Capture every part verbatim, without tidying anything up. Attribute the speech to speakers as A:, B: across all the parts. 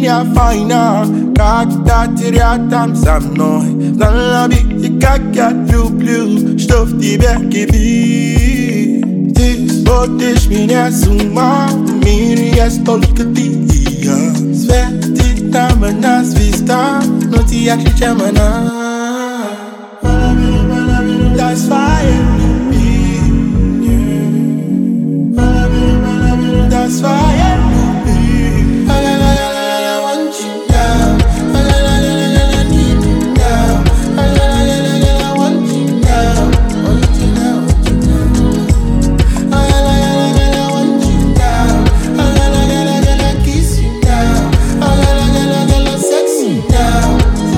A: linea fina, kakta tiriatam sam noi. Dan la big kakka blue blue, stof die berkebi. Tis botisch minha suma, minha stolkatia. Sveti tamana svista, no ti aklichamana. That's fire. That's why I want you now. I need you now. I want you now. Want you now. I want you now. I kiss you now. I sex you now.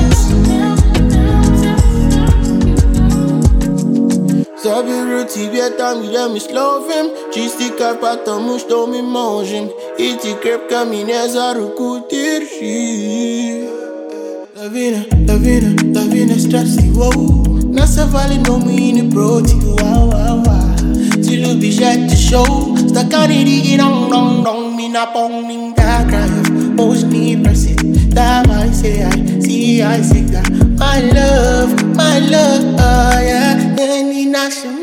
A: Zabiruti bieta mi da mi slovim. Čistika pa tomu što mi možem. I ti krepka mi ne zarukutirši. Lavina, lavina, lavina strasti, wow. Nasavali no mi ne proti, wow, wow, wow. Ti ljubiš at the show. Stakani digi dong, dong, dong. Mi na pongning da kraj. Možni prosit, davaj se aj. Si aj sigda. My love, my love, oh yeah. Neni naša